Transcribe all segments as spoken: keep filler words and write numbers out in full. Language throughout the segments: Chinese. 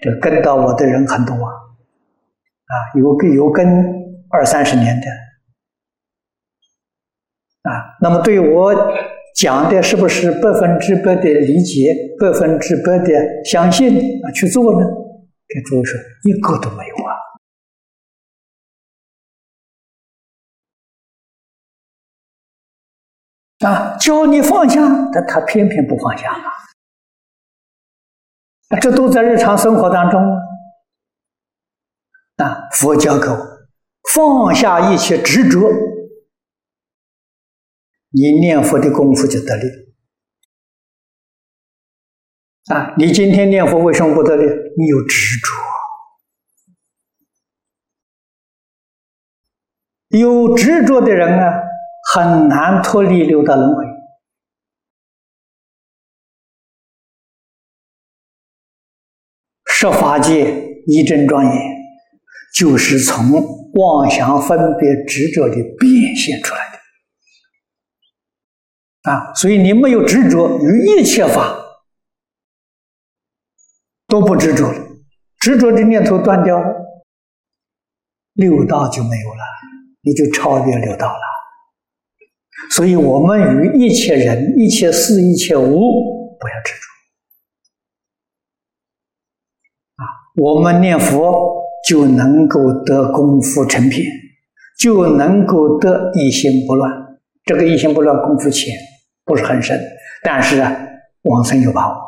这跟到我的人很多啊，啊，有跟有跟二三十年的啊，那么对我讲的是不是百分之百的理解，百分之百的相信啊去做呢？跟诸位说，一个都没有啊！啊，教你放下，但他偏偏不放下啊！这都在日常生活当中啊！佛教给我放下一切执着，你念佛的功夫就得力啊！你今天念佛为什么不得力？你有执着，有执着的人啊，很难脱离六道轮回。十法界一真庄严，就是从妄想分别执着里变现出来的啊！所以你没有执着，于一切法都不执着了，执着的念头断掉了，六道就没有了，你就超越六道了。所以我们与一切人、一切事、一切物不要执着啊！我们念佛就能够得功夫成片，就能够得一心不乱。这个一心不乱功夫浅，不是很深，但是啊，往生有把握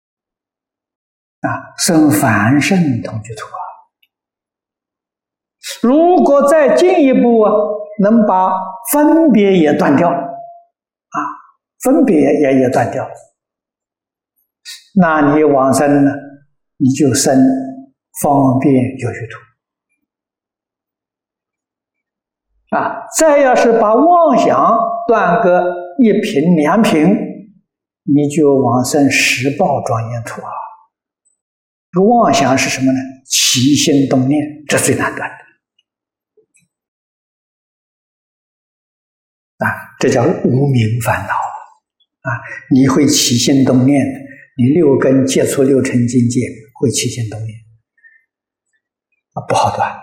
啊，生凡圣同居土啊！如果再进一步啊，能把分别也断掉了啊，分别也也断掉了，那你往生呢，你就生方便有余土啊。再要是把妄想断个一品两品，你就往生十报庄严土啊。这个妄想是什么呢？起心动念，这最难断的啊，这叫无明烦恼啊！你会起心动念的，你六根接触六尘境界会起心动念啊，不好断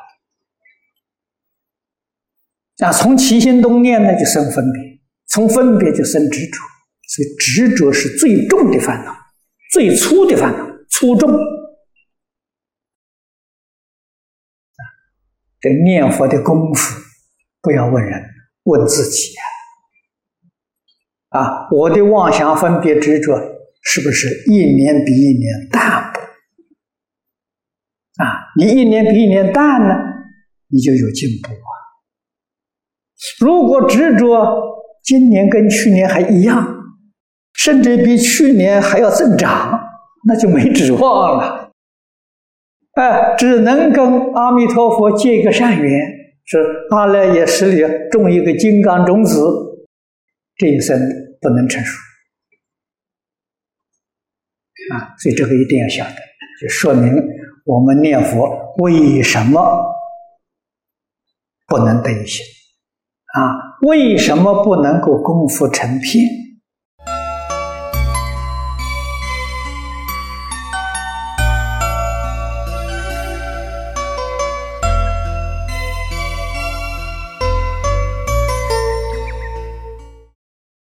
啊！从起心动念呢，就生分别，从分别就生执着，所以执着是最重的烦恼，最粗的烦恼，粗重啊！这念佛的功夫，不要问人，问自己啊！啊，我的妄想分别执着是不是一年比一年淡薄？啊，你一年比一年淡呢，你就有进步啊。如果执着今年跟去年还一样，甚至比去年还要增长，那就没指望了。哎，只能跟阿弥陀佛结一个善缘，是阿赖耶识里种一个金刚种子，这一生不能成熟啊！所以这个一定要晓得，就说明我们念佛为什么不能得一心啊？为什么不能够功夫成片？